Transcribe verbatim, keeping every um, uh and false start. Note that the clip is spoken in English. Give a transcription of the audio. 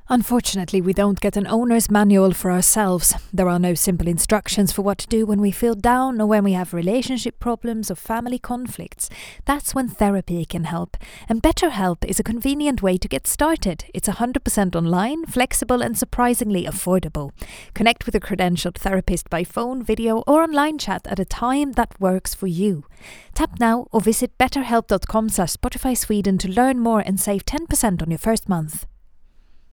Unfortunately, we don't get an owner's manual for ourselves. There are no simple instructions for what to do when we feel down or when we have relationship problems or family conflicts. That's when therapy can help. And BetterHelp is a convenient way to get started. It's one hundred percent online, flexible and surprisingly affordable. Connect with a credentialed therapist by phone, video or online chat at a time that works for you. Tap now or visit betterhelp dot com slash Spotify Sweden to learn more and save ten percent on your first month.